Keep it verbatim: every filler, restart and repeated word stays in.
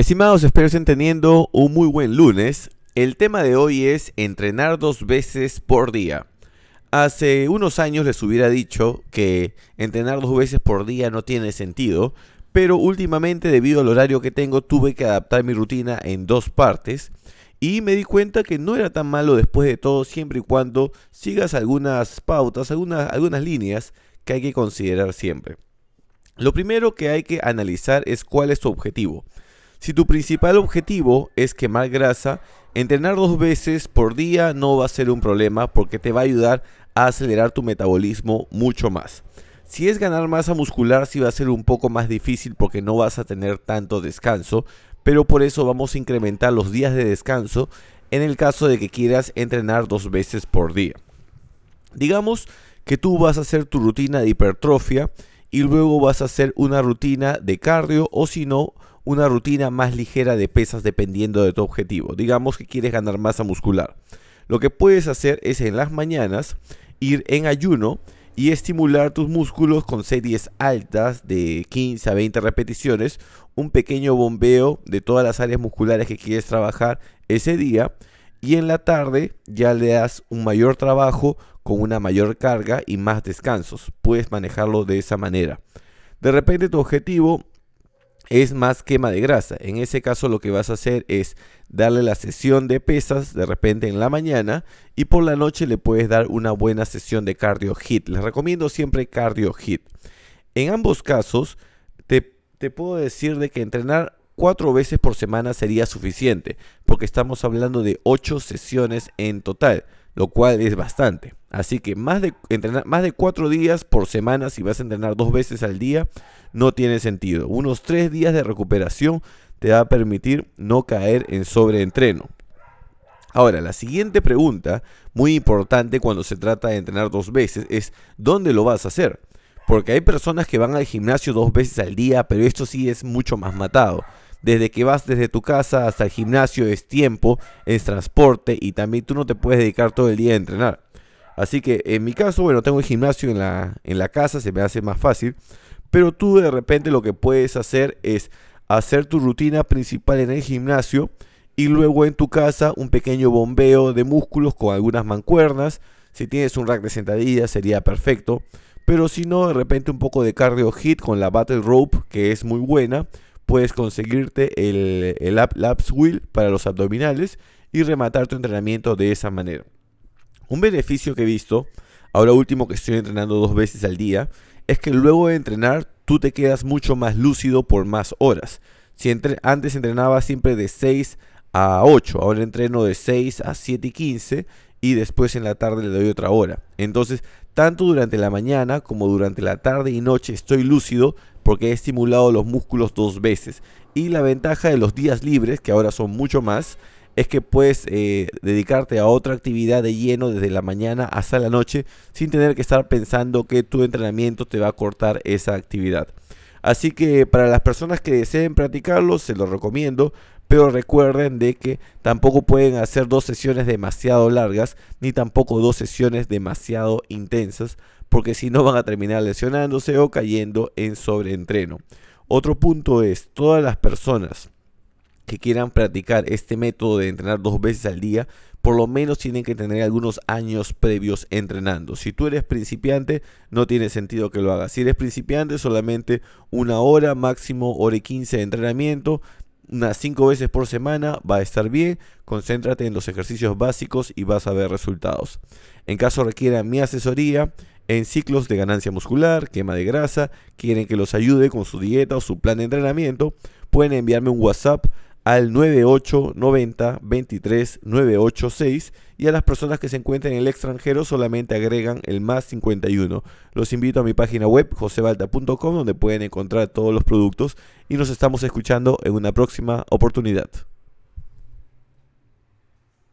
Estimados, espero estén teniendo un muy buen lunes. El tema de hoy es entrenar dos veces por día. Hace unos años les hubiera dicho que entrenar dos veces por día no tiene sentido, pero últimamente, debido al horario que tengo, tuve que adaptar mi rutina en dos partes y me di cuenta que no era tan malo después de todo, siempre y cuando sigas algunas pautas, algunas, algunas líneas que hay que considerar siempre. Lo primero que hay que analizar es cuál es tu objetivo. Si tu principal objetivo es quemar grasa, entrenar dos veces por día no va a ser un problema porque te va a ayudar a acelerar tu metabolismo mucho más. Si es ganar masa muscular, sí va a ser un poco más difícil porque no vas a tener tanto descanso, pero por eso vamos a incrementar los días de descanso en el caso de que quieras entrenar dos veces por día. Digamos que tú vas a hacer tu rutina de hipertrofia y luego vas a hacer una rutina de cardio o si no, una rutina más ligera de pesas dependiendo de tu objetivo. Digamos que quieres ganar masa muscular. Lo que puedes hacer es en las mañanas ir en ayuno y estimular tus músculos con series altas de quince a veinte repeticiones, un pequeño bombeo de todas las áreas musculares que quieres trabajar ese día, y en la tarde ya le das un mayor trabajo con una mayor carga y más descansos. Puedes manejarlo de esa manera. De repente tu objetivo es más quema de grasa. En ese caso lo que vas a hacer es darle la sesión de pesas de repente en la mañana y por la noche le puedes dar una buena sesión de cardio hit. Les recomiendo siempre cardio hit. En ambos casos te, te puedo decir de que entrenar cuatro veces por semana sería suficiente porque estamos hablando de ocho sesiones en total, lo cual es bastante. Así que más de, entrenar, más de cuatro días por semana, si vas a entrenar dos veces al día, no tiene sentido. Unos tres días de recuperación te va a permitir no caer en sobreentreno. Ahora, la siguiente pregunta, muy importante cuando se trata de entrenar dos veces, es ¿dónde lo vas a hacer? Porque hay personas que van al gimnasio dos veces al día, pero esto sí es mucho más matado. Desde que vas desde tu casa hasta el gimnasio es tiempo, es transporte y también tú no te puedes dedicar todo el día a entrenar. Así que en mi caso, bueno, tengo el gimnasio en la, en la casa, se me hace más fácil. Pero tú de repente lo que puedes hacer es hacer tu rutina principal en el gimnasio y luego en tu casa un pequeño bombeo de músculos con algunas mancuernas. Si tienes un rack de sentadillas sería perfecto. Pero si no, de repente un poco de cardio hit con la battle rope, que es muy buena. Puedes conseguirte el, el Labs Wheel para los abdominales y rematar tu entrenamiento de esa manera. Un beneficio que he visto, ahora último que estoy entrenando dos veces al día, es que luego de entrenar tú te quedas mucho más lúcido por más horas. Si entre, antes entrenaba siempre de seis a ocho, ahora entreno de seis a siete y quince y después en la tarde le doy otra hora. Entonces, tanto durante la mañana como durante la tarde y noche estoy lúcido porque he estimulado los músculos dos veces. Y la ventaja de los días libres, que ahora son mucho más, es que puedes eh, dedicarte a otra actividad de lleno desde la mañana hasta la noche sin tener que estar pensando que tu entrenamiento te va a cortar esa actividad. Así que para las personas que deseen practicarlo, se lo recomiendo, pero recuerden de que tampoco pueden hacer dos sesiones demasiado largas ni tampoco dos sesiones demasiado intensas, porque si no van a terminar lesionándose o cayendo en sobreentreno. Otro punto es, todas las personas que quieran practicar este método de entrenar dos veces al día, por lo menos tienen que tener algunos años previos entrenando. Si tú eres principiante, no tiene sentido que lo hagas. Si eres principiante, solamente una hora, máximo hora y quince de entrenamiento, unas cinco veces por semana, va a estar bien. Concéntrate en los ejercicios básicos y vas a ver resultados. En caso requieran mi asesoría en ciclos de ganancia muscular, quema de grasa, quieren que los ayude con su dieta o su plan de entrenamiento, pueden enviarme un WhatsApp al nueve ocho nueve cero dos tres nueve ocho seis y a las personas que se encuentren en el extranjero solamente agregan el más cincuenta y uno. Los invito a mi página web josebalta punto com donde pueden encontrar todos los productos y nos estamos escuchando en una próxima oportunidad.